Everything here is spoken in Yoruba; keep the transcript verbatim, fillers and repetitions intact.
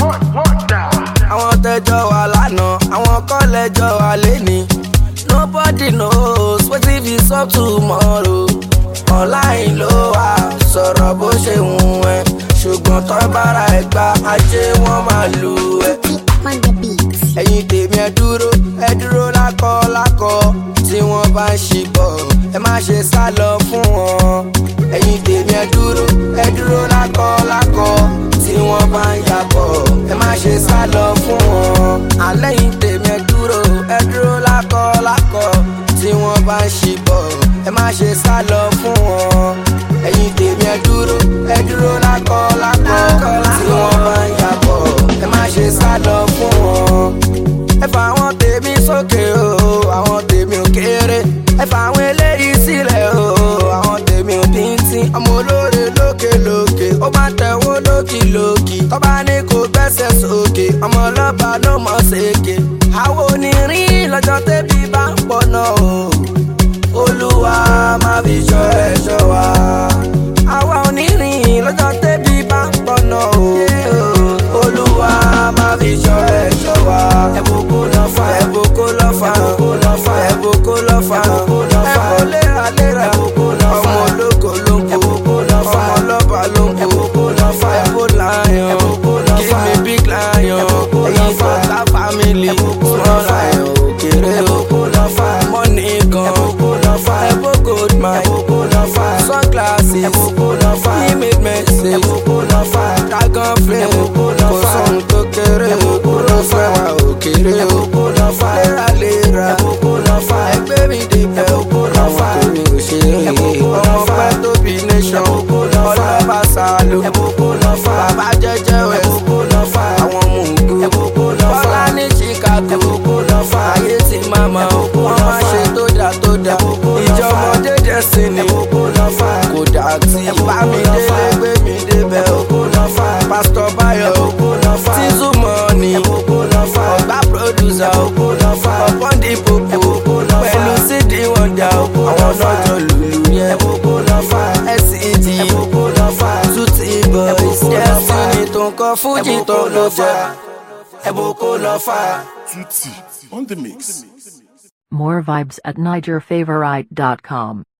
àwọn tẹjọ́ wà lánàá àwọn kọ́lẹ́jọ́ wà lẹ́ni. Nobody knows wetin fit sup tomorrow. Online ló wà sọ̀rọ̀ bó ṣe wù ẹ́ ṣùgbọ́n tó bára ẹ̀ gba ajé wọn máa lù ẹ́. Ẹ̀yin tèmi ẹ dúró ẹ dúró lákọ lákọ tí wọ́n bá ń ṣìbọ̀ ẹ má ṣe sá lọ fún wọn. Ẹ̀yin tèmi ẹ dúró ẹ dúró lákọ lákọ tí wọ́n bá ń yàbọ̀ ẹ má ṣe sá lọ fún wọn. Àlẹ́yìn tèmi ẹ dúró ẹ dúró lákọ lákọ tí wọ́n bá ń ṣìbọ̀ ẹ má ṣe sá lọ fún wọn. Ẹ̀yin tèmi ẹ dúró ẹ dúró lákọ lákọ tí wọ́n bá ń yàbọ̀ ẹ má ṣe sá lọ fún wọn. Ẹ fà àwọn tèmi sókè o àwọn tèmi ò kéré. Ẹ fà àwọn eléyìí sílẹ̀ o àwọn tèmi ò bíntín. Ọmọ olóore lókè lókè ó bá tẹ̀wọ́ lókì lókì tó bá ní kó gbẹ́sẹ̀ sókè ọmọ ọlọ́ba ló mọ̀ ṣèké. Àwọn onírin lọ́jọ́ tẹ́bí bá ń pọ̀ náà o Olúwa má fi ṣọ́ ẹ̀ṣọ́ wa. Àwa onírin lọ́jọ́ tẹ́bí bá ń pọ̀ náà o Olúwa má fi ṣọ́ ẹ̀ṣọ́ wa. Ẹ̀bùkú lọ fà ẹ̀bùkú lọ fà ẹ̀bùkú lọ fà ẹ̀bùkú lọ fà ẹ̀bùkú léra léra ọmọ ológo ló ń kó ọmọ ọlọ́ba ló ń kó ẹ̀bùkú lion give me big lion ẹ̀yin fọ́tà family small lion òkèrè o money gan ẹ̀bùkú gold mine sunglasses image message dragon flame kò sóhun tó kéré o ló fẹ́ wá òkèrè o léra léra ẹgbẹ́ mi dìbẹ̀ o àwọn tèmi ò ṣe é ọmọ pẹ́ tóbi nation ọlọ́ba sálò bàbá jẹjẹ wẹ̀ àwọn mùgù bọ́lá ní Chicago ayé ti mama o wọ́n máa ṣe tó dá tó dá ìjọmọdé destiny kò dà tí bá mi délé gbé mi débẹ̀ o Pastor Bayo Tizu Money ọgbà producer ọ̀pọ̀n dìbò pẹ̀lú C D Wonder àwọn lọ́jọ́ lùlù yẹn S E G Tutti Boys Destiny tó ń kọ́ Fuji tó ló jẹ́ ẹ̀bùkú lọ fà. Tutti on the mix. More vibes at niger favorite dot com.